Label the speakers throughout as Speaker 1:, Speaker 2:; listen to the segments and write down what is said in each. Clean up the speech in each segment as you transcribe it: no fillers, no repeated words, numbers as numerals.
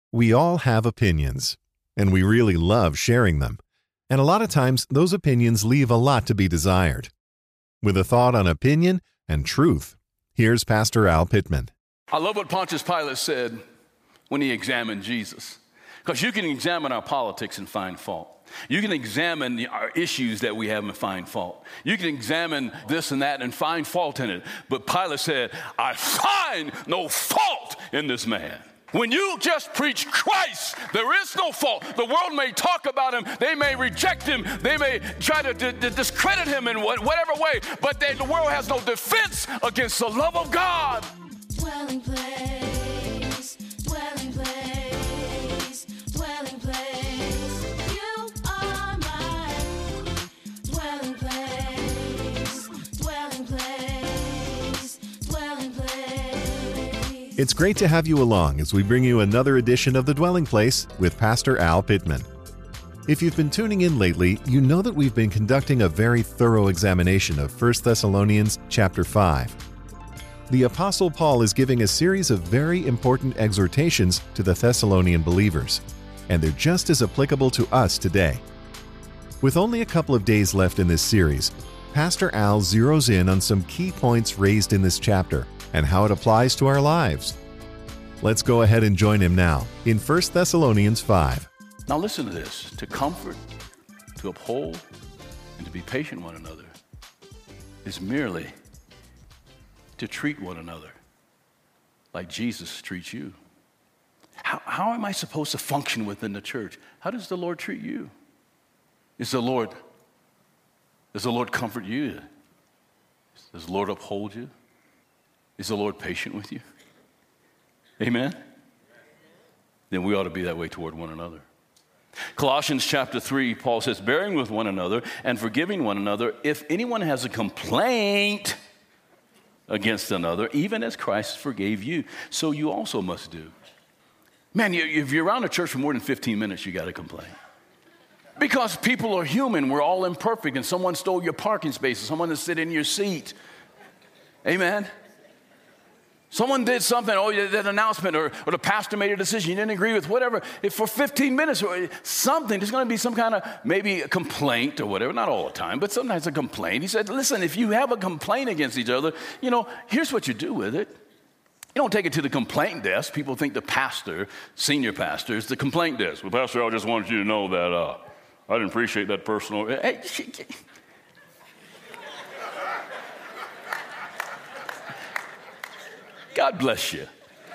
Speaker 1: We all have opinions, and we really love sharing them. And a lot of times, those opinions leave a lot to be desired. With a thought on opinion and truth, here's Pastor Al Pittman.
Speaker 2: I love what Pontius Pilate said when he examined Jesus. Because you can examine our politics and find fault. You can examine our issues that we have and find fault. You can examine this and that and find fault in it. But Pilate said, I find no fault in this man. When you just preach Christ, there is no fault. The world may talk about him. They may reject him. They may try to discredit him in whatever way. But the world has no defense against the love of God.
Speaker 3: Dwelling place, dwelling place, dwelling place. You are my dwelling place, dwelling place, dwelling place.
Speaker 1: It's great to have you along as we bring you another edition of The Dwelling Place with Pastor Al Pittman. If you've been tuning in lately, you know that we've been conducting a very thorough examination of 1 Thessalonians chapter 5. The Apostle Paul is giving a series of very important exhortations to the Thessalonian believers, and they're just as applicable to us today. With only a couple of days left in this series, Pastor Al zeroes in on some key points raised in this chapter and how it applies to our lives. Let's go ahead and join him now in 1 Thessalonians 5.
Speaker 2: Now listen to this. To comfort, to uphold, and to be patient one another is merely to treat one another like Jesus treats you. How am I supposed to function within the church? How does the Lord treat you? Does the Lord comfort you? Does the Lord uphold you? Is the Lord patient with you? Amen? Then we ought to be that way toward one another. Colossians chapter 3, Paul says, bearing with one another and forgiving one another, if anyone has a complaint against another, even as Christ forgave you, so you also must do. Man, if you're around a church for more than 15 minutes, you got to complain. Because people are human. We're all imperfect, and someone stole your parking space, someone to sit in your seat. Amen? Someone did something, that announcement, or the pastor made a decision you didn't agree with, whatever. If for 15 minutes or something, there's going to be some kind of maybe a complaint or whatever, not all the time, but sometimes a complaint. He said, listen, if you have a complaint against each other, here's what you do with it. You don't take it to the complaint desk. People think the pastor, senior pastor, is the complaint desk. Well, Pastor, I just wanted you to know that I didn't appreciate that personal. Hey, God bless you.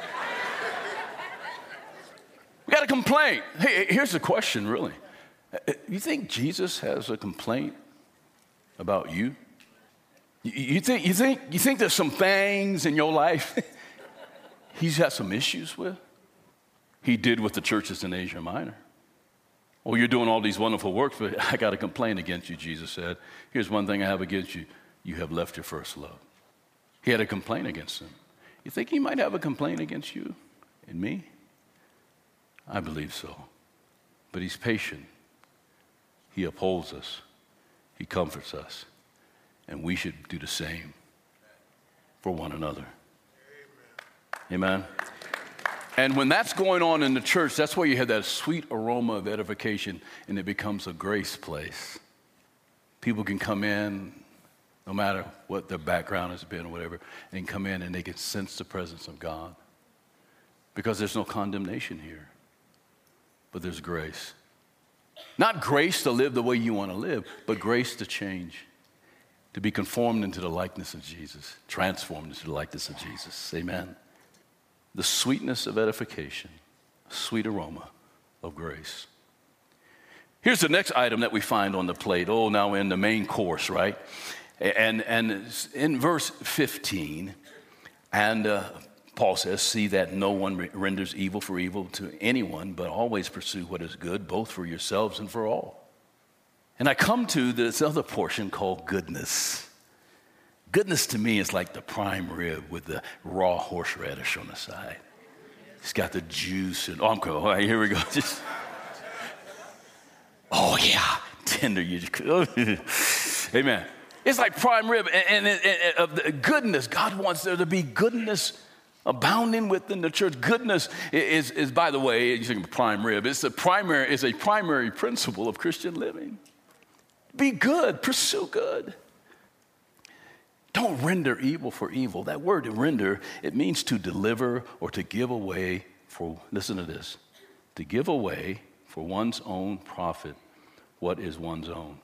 Speaker 2: We got a complaint. Hey, here's the question, really. You think Jesus has a complaint about you? You think there's some things in your life he's got some issues with? He did with the churches in Asia Minor. Oh, you're doing all these wonderful works, but I got a complaint against you, Jesus said. Here's one thing I have against you. You have left your first love. He had a complaint against him. You think he might have a complaint against you and me? I believe so. But he's patient. He upholds us. He comforts us. And we should do the same for one another. Amen? And when that's going on in the church, that's where you have that sweet aroma of edification, and it becomes a grace place. People can come in, no matter what their background has been or whatever, and come in and they can sense the presence of God. Because there's no condemnation here, but there's grace. Not grace to live the way you want to live, but grace to change, to be conformed into the likeness of Jesus, transformed into the likeness of Jesus. Amen. The sweetness of edification, sweet aroma of grace. Here's the next item that we find on the plate. Oh, now we're in the main course, right? And in verse 15, Paul says, see that no one renders evil for evil to anyone, but always pursue what is good, both for yourselves and for all. And I come to this other portion called goodness. Goodness to me is like the prime rib with the raw horseradish on the side. It's got the juice and, I'm cool. All right, here we go. Oh yeah, tender. Amen. It's like prime rib and of the goodness. God wants there to be goodness Abounding within the church. Goodness is by the way, you think of prime rib, it's a primary principle of Christian living. Be good, pursue good. Don't render evil for evil. That word render, it means to deliver or to give away for, listen to this, to give away for one's own profit what is one's own.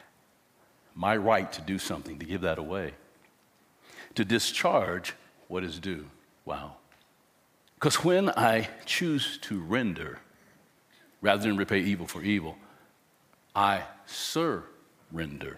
Speaker 2: My right to do something, to give that away. To discharge what is due. Wow. Because when I choose to render, rather than repay evil for evil, I surrender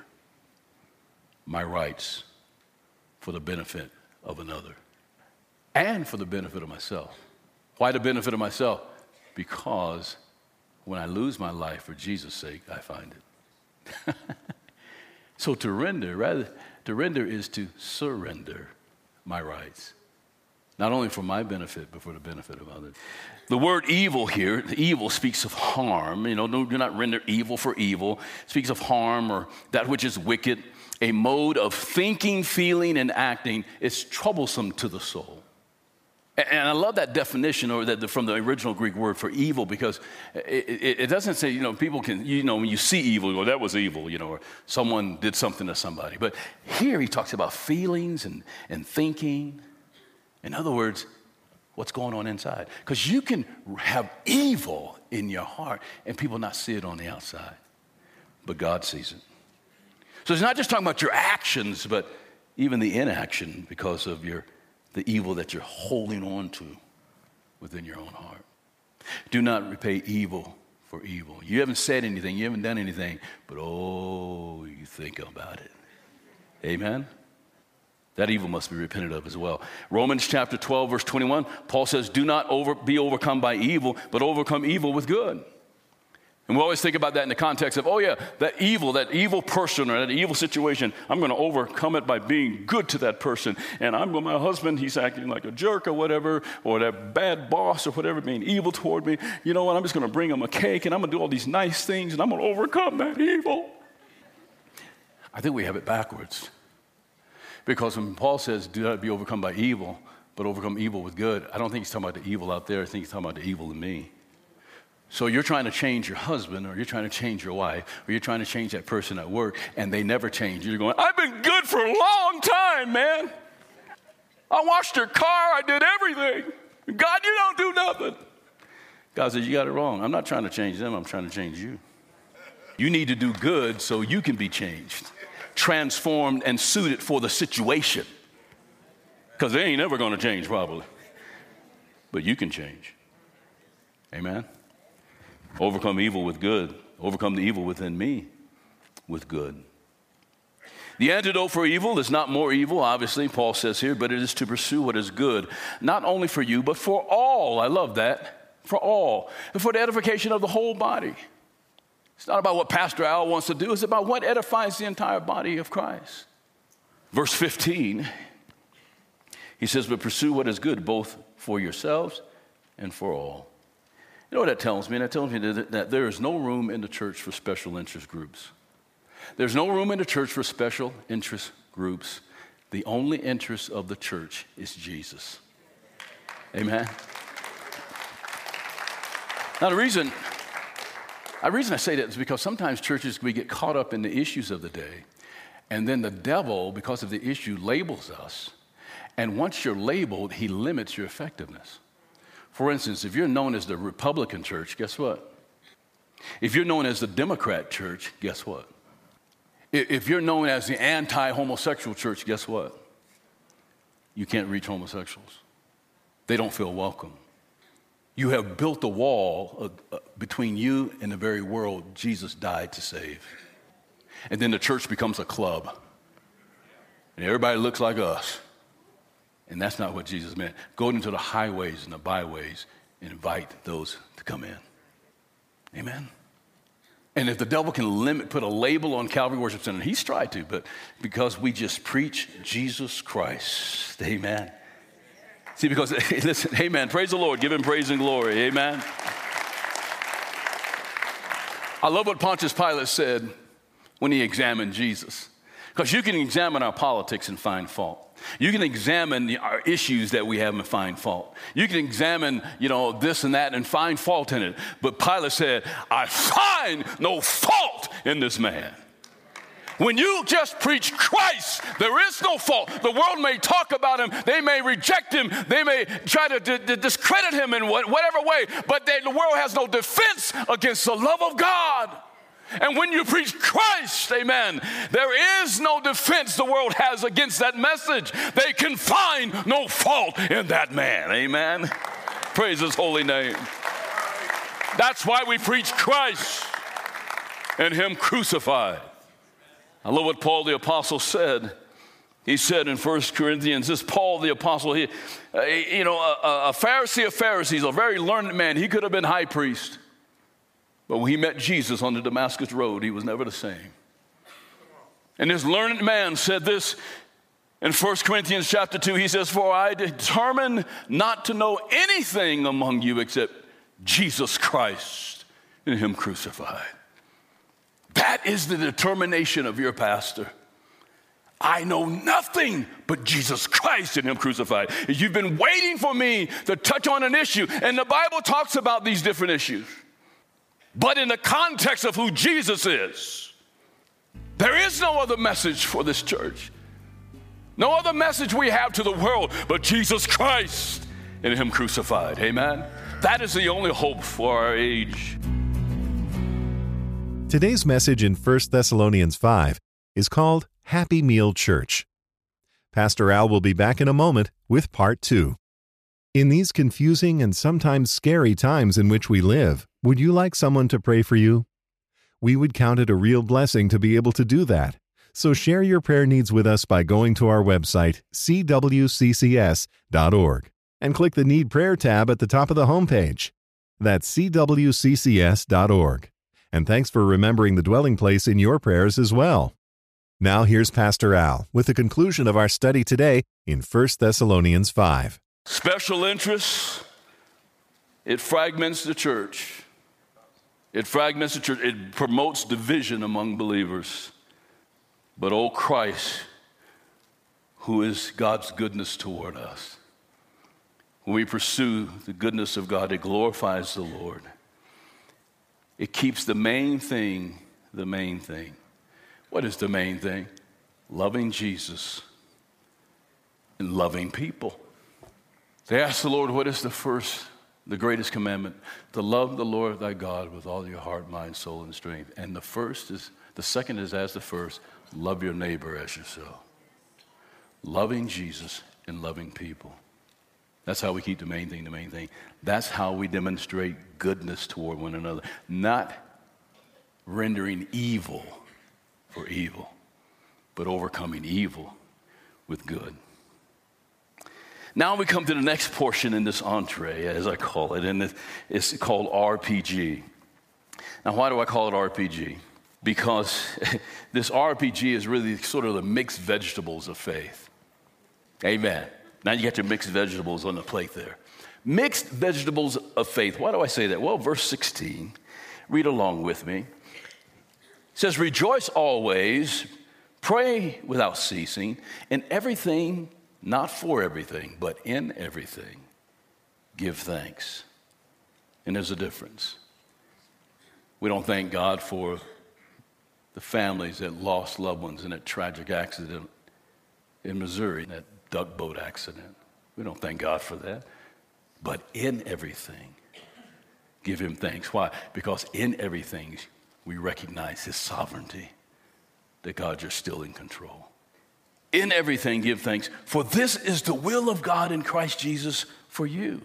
Speaker 2: my rights for the benefit of another and for the benefit of myself. Why the benefit of myself? Because when I lose my life for Jesus' sake, I find it. So to render is to surrender my rights. Not only for my benefit, but for the benefit of others. The word evil here, evil speaks of harm. Do not render evil for evil. It speaks of harm or that which is wicked. A mode of thinking, feeling, and acting is troublesome to the soul. And I love that definition from the original Greek word for evil, because it doesn't say, people can, when you see evil, you go, that was evil, or someone did something to somebody. But here he talks about feelings and thinking. In other words, what's going on inside. Because you can have evil in your heart and people not see it on the outside. But God sees it. So it's not just talking about your actions, but even the inaction because of the evil that you're holding on to within your own heart. Do not repay evil for evil. You haven't said anything, you haven't done anything, but you think about it. Amen? That evil must be repented of as well. Romans chapter 12, verse 21, Paul says, do not be overcome by evil, but overcome evil with good. And we always think about that in the context of, that evil person or that evil situation, I'm going to overcome it by being good to that person. And my husband, he's acting like a jerk or whatever, or that bad boss or whatever, being evil toward me. You know what, I'm just going to bring him a cake and I'm going to do all these nice things and I'm going to overcome that evil. I think we have it backwards. Because when Paul says, do not be overcome by evil, but overcome evil with good, I don't think he's talking about the evil out there. I think he's talking about the evil in me. So you're trying to change your husband, or you're trying to change your wife, or you're trying to change that person at work, and they never change. You're going, I've been good for a long time, man. I washed your car. I did everything. God, you don't do nothing. God says, you got it wrong. I'm not trying to change them. I'm trying to change you. You need to do good so you can be changed, transformed and suited for the situation. Because they ain't never going to change probably. But you can change. Amen? Overcome evil with good. Overcome the evil within me with good. The antidote for evil is not more evil, obviously, Paul says here, but it is to pursue what is good, not only for you, but for all. I love that. For all. And for the edification of the whole body. It's not about what Pastor Al wants to do. It's about what edifies the entire body of Christ. Verse 15, he says, but pursue what is good, both for yourselves and for all. You know what that tells me? That tells me that there is no room in the church for special interest groups. There's no room in the church for special interest groups. The only interest of the church is Jesus. Amen? Now, the reason I say that is because sometimes churches, we get caught up in the issues of the day, and then the devil, because of the issue, labels us. And once you're labeled, he limits your effectiveness. For instance, if you're known as the Republican church, guess what? If you're known as the Democrat church, guess what? If you're known as the anti-homosexual church, guess what? You can't reach homosexuals. They don't feel welcome. You have built a wall between you and the very world Jesus died to save. And then the church becomes a club. And everybody looks like us. And that's not what Jesus meant. Go into the highways and the byways and invite those to come in. Amen? And if the devil can put a label on Calvary Worship Center, he's tried to, but because we just preach Jesus Christ. Amen. See, because, listen, amen, praise the Lord, give him praise and glory, amen. I love what Pontius Pilate said when he examined Jesus. Because you can examine our politics and find fault. You can examine our issues that we have and find fault. You can examine, this and that and find fault in it. But Pilate said, I find no fault in this man. When you just preach Christ, there is no fault. The world may talk about him. They may reject him. They may try to discredit him in whatever way. But the world has no defense against the love of God. And when you preach Christ, amen, there is no defense the world has against that message. They can find no fault in that man, amen. Praise his holy name. That's why we preach Christ and him crucified. I love what Paul the Apostle said. He said in 1 Corinthians, this Paul the Apostle, a Pharisee of Pharisees, a very learned man, he could have been high priest. But when he met Jesus on the Damascus road, he was never the same. And this learned man said this in 1 Corinthians chapter 2. He says, for I determined not to know anything among you except Jesus Christ and him crucified. That is the determination of your pastor. I know nothing but Jesus Christ and him crucified. You've been waiting for me to touch on an issue, and the Bible talks about these different issues. But in the context of who Jesus is, there is no other message for this church. No other message we have to the world but Jesus Christ and him crucified. Amen? That is the only hope for our age.
Speaker 1: Today's message in 1 Thessalonians 5 is called Happy Meal Church. Pastor Al will be back in a moment with part 2. In these confusing and sometimes scary times in which we live, would you like someone to pray for you? We would count it a real blessing to be able to do that. So share your prayer needs with us by going to our website, cwccs.org, and click the Need Prayer tab at the top of the homepage. That's cwccs.org. And thanks for remembering the dwelling place in your prayers as well. Now here's Pastor Al with the conclusion of our study today in 1 Thessalonians 5.
Speaker 2: Special interests, it fragments the church. It fragments the church. It promotes division among believers. But oh Christ, who is God's goodness toward us. When we pursue the goodness of God, it glorifies the Lord. It keeps the main thing the main thing. What is the main thing? Loving Jesus and loving people. They asked the Lord, what is the greatest commandment? To love the Lord thy God with all your heart, mind, soul, and strength. And the second is as the first, love your neighbor as yourself. Loving Jesus and loving people. That's how we keep the main thing the main thing. That's how we demonstrate goodness toward one another. Not rendering evil for evil, but overcoming evil with good. Now we come to the next portion in this entree, as I call it, and it's called RPG. Now, why do I call it RPG? Because this RPG is really sort of the mixed vegetables of faith. Amen. Now you got your mixed vegetables on the plate there. Mixed vegetables of faith. Why do I say that? Well, verse 16, read along with me. It says, rejoice always, pray without ceasing, in everything, not for everything, but in everything, give thanks. And there's a difference. We don't thank God for the families that lost loved ones in that tragic accident in Missouri, that duck boat accident. We don't thank God for that. But in everything, give him thanks. Why? Because in everything, we recognize his sovereignty, that God, you're still in control. In everything, give thanks, for this is the will of God in Christ Jesus for you.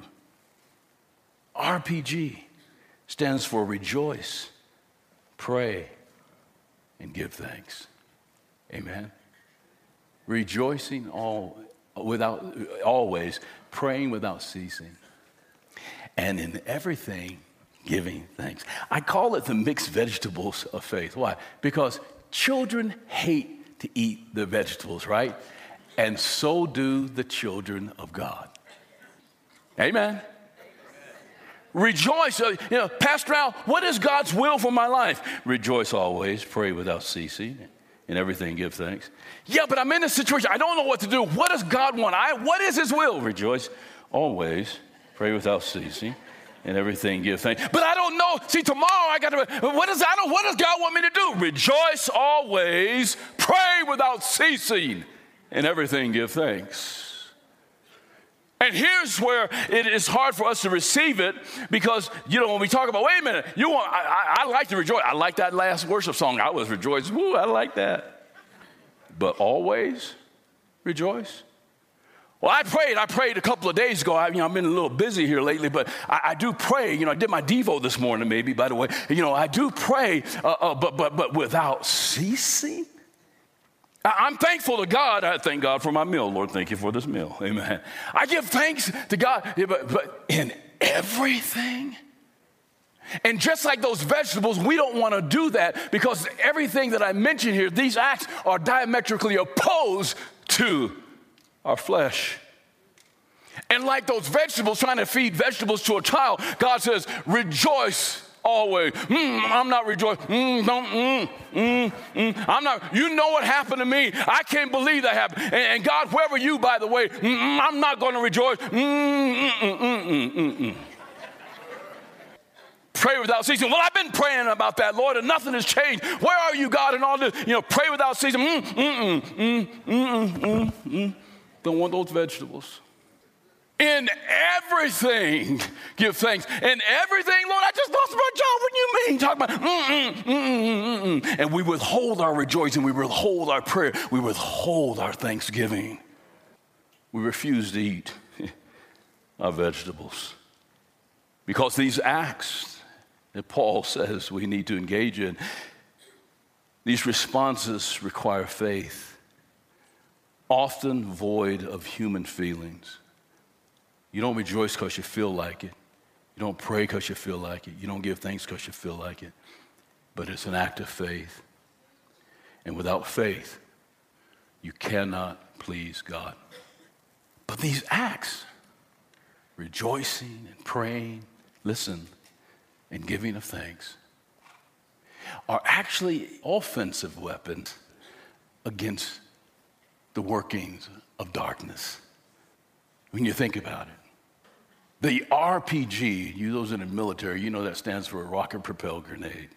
Speaker 2: RPG stands for rejoice, pray, and give thanks. Amen. Rejoicing always, praying without ceasing, and in everything, giving thanks. I call it the mixed vegetables of faith. Why? Because children hate to eat the vegetables, right? And so do the children of God. Amen. Rejoice. Pastor Al, what is God's will for my life? Rejoice always, pray without ceasing, In everything, give thanks. Yeah, but I'm in this situation. I don't know what to do. What does God want? What is his will? Rejoice always. Pray without ceasing. In everything, give thanks. But I don't know. See, tomorrow what does God want me to do? Rejoice always. Pray without ceasing. In everything, give thanks. And here's where it is hard for us to receive it because, when we talk about, wait a minute, I like to rejoice. I like that last worship song. I was rejoicing. Woo, I like that. But always rejoice. Well, I prayed a couple of days ago. I've been a little busy here lately, but I do pray. I did my Devo this morning, maybe, by the way. I do pray, but without ceasing. I'm thankful to God. I thank God for my meal. Lord, thank you for this meal. Amen. I give thanks to God, but in everything. And just like those vegetables, we don't want to do that because everything that I mentioned here, these acts are diametrically opposed to our flesh. And like those vegetables, trying to feed vegetables to a child, God says, rejoice always. I'm not rejoicing. I'm not. You know what happened to me. I can't believe that happened. And God, wherever you, by the way, I'm not going to rejoice. Pray without ceasing. Well, I've been praying about that, Lord, and nothing has changed. Where are you, God, and all this? Pray without ceasing. Don't want those vegetables. In everything, give thanks. In everything, Lord, I just lost my job. What do you mean? Talk about, And we withhold our rejoicing. We withhold our prayer. We withhold our thanksgiving. We refuse to eat our vegetables. Because these acts that Paul says we need to engage in, these responses require faith, often void of human feelings. You don't rejoice because you feel like it. You don't pray because you feel like it. You don't give thanks because you feel like it. But it's an act of faith. And without faith, you cannot please God. But these acts, rejoicing and praying, listen, and giving of thanks, are actually offensive weapons against the workings of darkness. When you think about it, the RPG, you those in the military, that stands for a rocket-propelled grenade.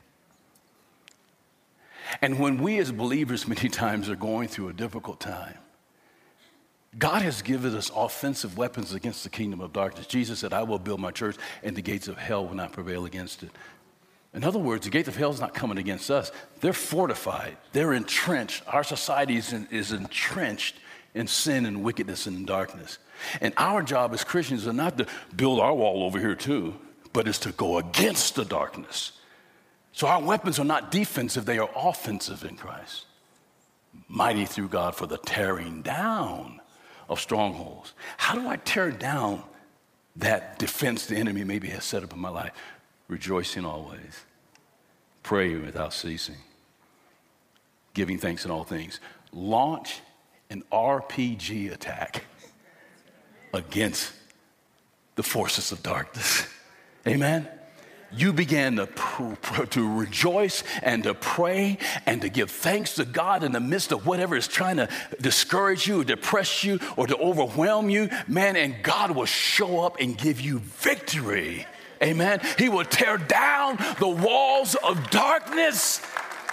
Speaker 2: And when we as believers many times are going through a difficult time, God has given us offensive weapons against the kingdom of darkness. Jesus said, I will build my church, and the gates of hell will not prevail against it. In other words, the gates of hell is not coming against us. They're fortified. They're entrenched. Our society is entrenched in sin and wickedness and darkness. And our job as Christians is not to build our wall over here too, but is to go against the darkness. So our weapons are not defensive, they are offensive in Christ. Mighty through God for the tearing down of strongholds. How do I tear down that defense the enemy maybe has set up in my life? Rejoicing always, praying without ceasing, giving thanks in all things. Launch an RPG attack against the forces of darkness. Amen? You began to rejoice and to pray and to give thanks to God in the midst of whatever is trying to discourage you or depress you or to overwhelm you. Man, and God will show up and give you victory. Amen? He will tear down the walls of darkness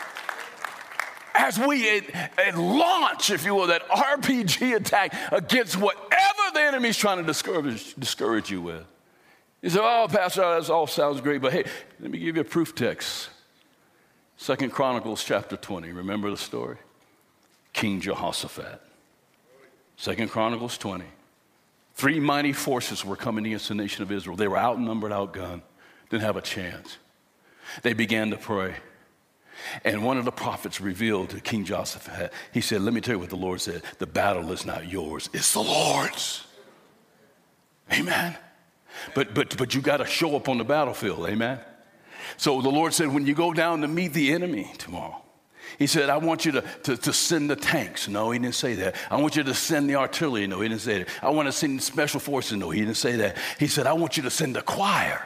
Speaker 2: as we launch, if you will, that RPG attack against whatever the enemy's trying to discourage you with. You say, oh, Pastor, that all sounds great, but hey, let me give you a proof text. 2 Chronicles chapter 20. Remember the story? King Jehoshaphat. 2 Chronicles 20. 3 mighty forces were coming against the nation of Israel. They were outnumbered, outgunned, didn't have a chance. They began to pray. And one of the prophets revealed to King Jehoshaphat, he said, let me tell you what the Lord said. The battle is not yours, it's the Lord's. Amen. But you got to show up on the battlefield. Amen. So the Lord said, when you go down to meet the enemy tomorrow, he said, I want you to send the tanks. No, he didn't say that. I want you to send the artillery. No, he didn't say that. I want to send special forces. No, he didn't say that. He said, I want you to send the choir.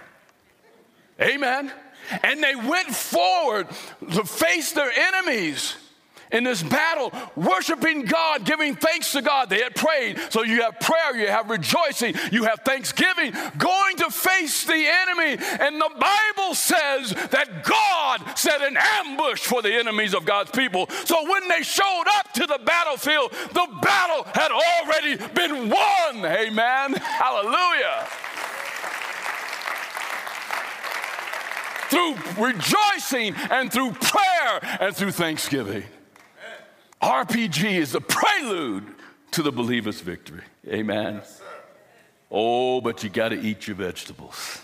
Speaker 2: Amen. And they went forward to face their enemies. in this battle, worshiping God, giving thanks to God. They had prayed. So you have prayer, you have rejoicing, you have thanksgiving, going to face the enemy. And the Bible says that God set an ambush for the enemies of God's people. So when they showed up to the battlefield, the battle had already been won. Amen. Hallelujah. Through rejoicing and through prayer and through thanksgiving. RPG is the prelude to the believer's victory. Amen. Yes, oh, but you got to eat your vegetables.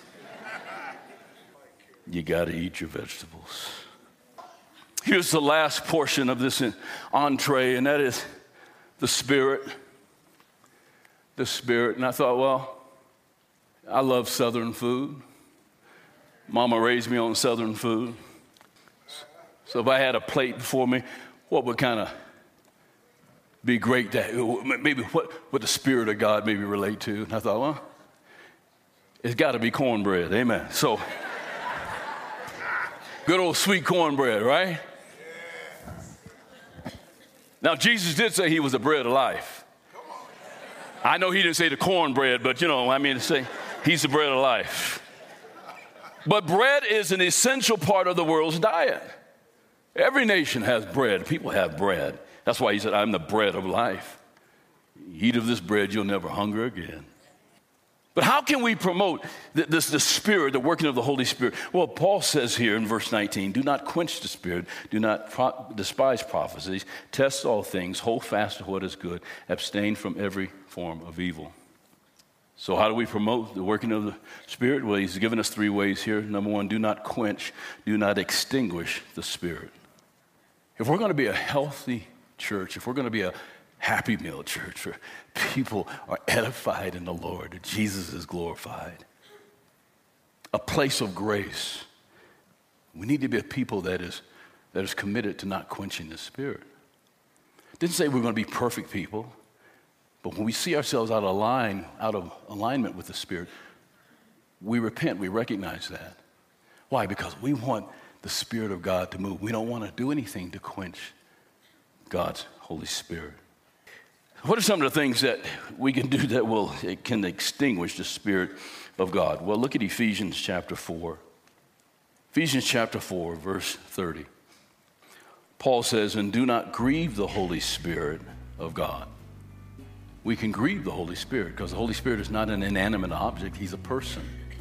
Speaker 2: You got to eat your vegetables. Here's the last portion of this entree, and that is the Spirit. The Spirit. And I thought, well, I love Southern food. Mama raised me on Southern food. So if I had a plate before me, what would kind of be great to, maybe what would the Spirit of God maybe relate to? And I thought, well, it's got to be cornbread. Amen. So good old sweet cornbread, right? Now, Jesus did say he was the bread of life. I know he didn't say the cornbread, but to say he's the bread of life. But bread is an essential part of the world's diet. Every nation has bread. People have bread. That's why he said, I'm the bread of life. Eat of this bread, you'll never hunger again. But how can we promote the Spirit, the working of the Holy Spirit? Well, Paul says here in verse 19, do not quench the Spirit, do not despise prophecies, test all things, hold fast to what is good, abstain from every form of evil. So how do we promote the working of the Spirit? Well, he's given us 3 ways here. Number 1, do not quench, do not extinguish the Spirit. If we're going to be a healthy church, if we're going to be a happy meal church where people are edified in the Lord, that Jesus is glorified, a place of grace, we need to be a people that is committed to not quenching the Spirit. It didn't say we're going to be perfect people. But when we see ourselves out of alignment with the Spirit, we repent, we recognize that. Why? Because we want the Spirit of God to move. We don't want to do anything to quench God's Holy Spirit. What are some of the things that we can do that can extinguish the Spirit of God? Well, look at Ephesians chapter 4. Ephesians chapter 4, verse 30. Paul says, and do not grieve the Holy Spirit of God. We can grieve the Holy Spirit because the Holy Spirit is not an inanimate object. He's a person.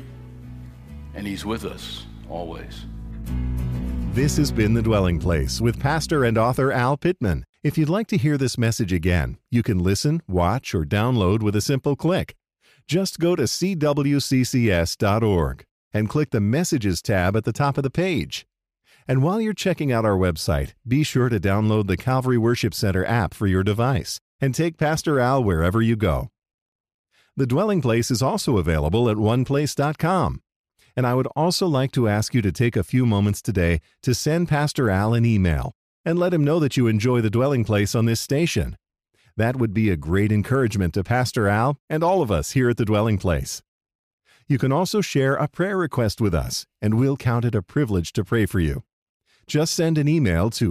Speaker 2: And he's with us always.
Speaker 1: This has been The Dwelling Place with pastor and author Al Pittman. If you'd like to hear this message again, you can listen, watch, or download with a simple click. Just go to cwccs.org and click the Messages tab at the top of the page. And while you're checking out our website, be sure to download the Calvary Worship Center app for your device and take Pastor Al wherever you go. The Dwelling Place is also available at oneplace.com. And I would also like to ask you to take a few moments today to send Pastor Al an email and let him know that you enjoy The Dwelling Place on this station. That would be a great encouragement to Pastor Al and all of us here at The Dwelling Place. You can also share a prayer request with us, and we'll count it a privilege to pray for you. Just send an email to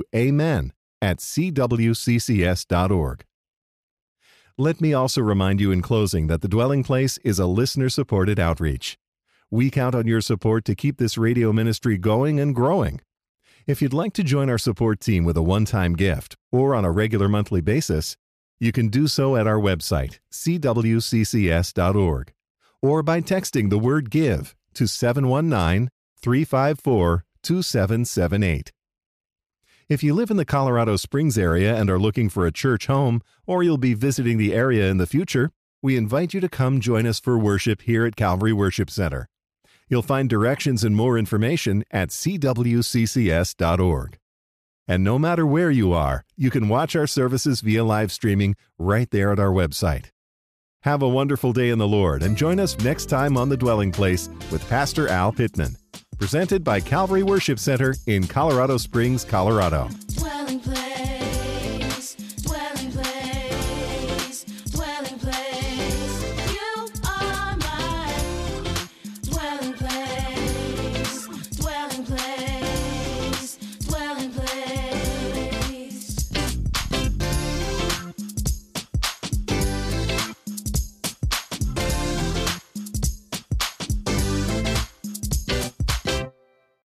Speaker 1: amen@cwccs.org. Let me also remind you in closing that The Dwelling Place is a listener-supported outreach. We count on your support to keep this radio ministry going and growing. If you'd like to join our support team with a one-time gift or on a regular monthly basis, you can do so at our website, cwccs.org, or by texting the word GIVE to 719-354-2778. If you live in the Colorado Springs area and are looking for a church home, or you'll be visiting the area in the future, we invite you to come join us for worship here at Calvary Worship Center. You'll find directions and more information at cwccs.org. And no matter where you are, you can watch our services via live streaming right there at our website. Have a wonderful day in the Lord and join us next time on The Dwelling Place with Pastor Al Pittman. Presented by Calvary Worship Center in Colorado Springs, Colorado.